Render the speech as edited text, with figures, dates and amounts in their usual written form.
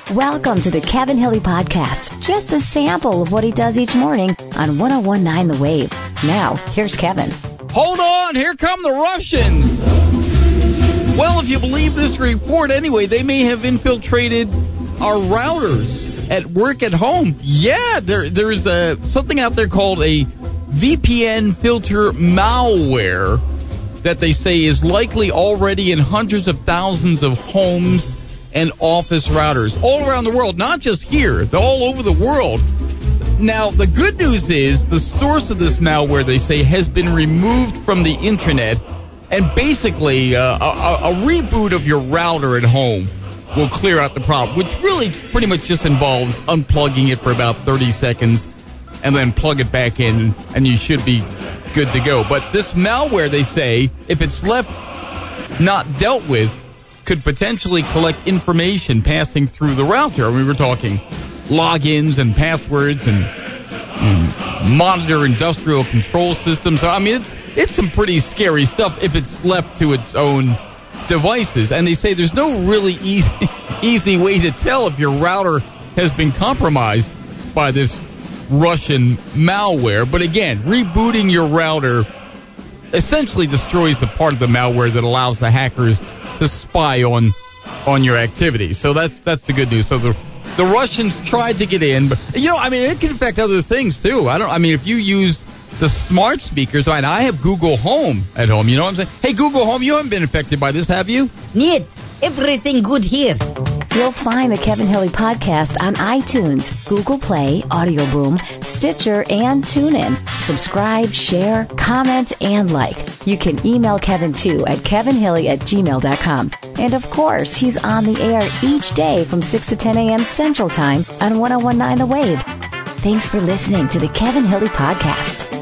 Welcome to the Kevin Hilly Podcast. Just a sample of what he does each morning on 101.9 The Wave. Now, here's Kevin. Hold on, here come the Russians. Well, if you believe this report anyway, they may have infiltrated our routers at work at home. Yeah, there's something out there called a VPN filter malware that they say is likely already in hundreds of thousands of homes and office routers all around the world, not just here, they're all over the world. Now, the good news is the source of this malware, they say, has been removed from the internet, and basically a reboot of your router at home will clear out the problem, which really pretty much just involves unplugging it for about 30 seconds and then plug it back in, and you should be good to go. But this malware, they say, if it's left not dealt with, could potentially collect information passing through the router. We were talking logins and passwords and monitor industrial control systems. I mean, it's some pretty scary stuff if it's left to its own devices. And they say there's no really easy way to tell if your router has been compromised by this Russian malware. But again, rebooting your router essentially destroys the part of the malware that allows the hackers to spy on your activities. So that's the good news. So the Russians tried to get in, but it can affect other things too. If you use the smart speakers, right? I have Google Home at home. You know what I'm saying? Hey, Google Home, you haven't been affected by this, have you? Niet. Everything good here. You'll find the Kevin Hilly Podcast on iTunes, Google Play, Audio Boom, Stitcher, and TuneIn. Subscribe, share, comment, and like. You can email Kevin too at kevinhilly@gmail.com. And of course, he's on the air each day from 6 to 10 a.m. Central Time on 101.9 The Wave. Thanks for listening to the Kevin Hilly Podcast.